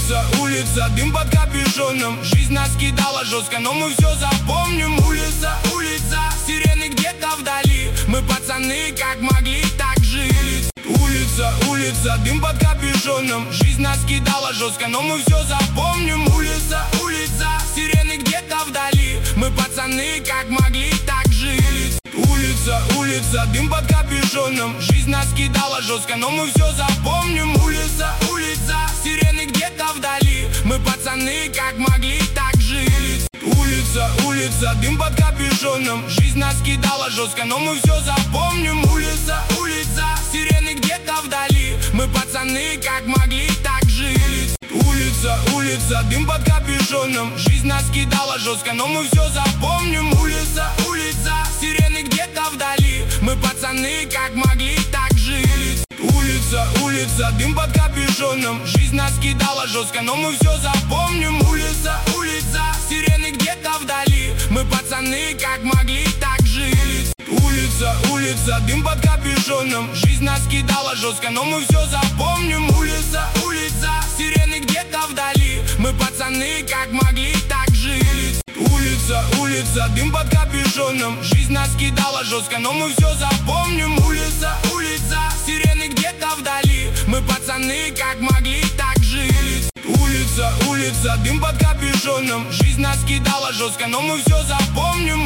Улица, дым под капюшоном. Жизнь нас кидала жестко, но мы все запомним. Улица, сирены где-то вдали. Мы пацаны как могли, так жили. Улица, дым под капюшоном. Жизнь нас кидала жестко, но мы все запомним. Улица, сирены где-то вдали. Мы пацаны как могли, так жили. Улица, дым под капюшоном. Жизнь нас кидала жестко, но мы все запомним. Улица, сирены где-то вдали. Мы пацаны как могли, так жили. Улица, дым под капюшоном. Жизнь нас кидала жестко, но мы все запомним. Улица, сирены где-то вдали. Мы пацаны как могли, так жили. Улица, дым под капюшоном. Жизнь нас кидала жестко, но мы все запомним. Улица, сирены где-то вдали. Мы пацаны как могли, так жили. Улица, дым под капюшоном. Жизнь нас кидала жестко, но мы все запомним. Улица, сирены где-то вдали. Мы пацаны как могли, так жили. Улица, дым под капюшоном. Жизнь нас кидала жестко, но мы все запомним. Улица, сирены где-то вдали. Мы пацаны как могли, так жили. Улица, дым под капюшоном. Жизнь нас кидала жестко, но мы все запомним. Улица, сирены где-то вдали. Мы пацаны как могли, так жили. Улица, дым под капюшоном. Жизнь нас кидала жестко, но мы все запомним.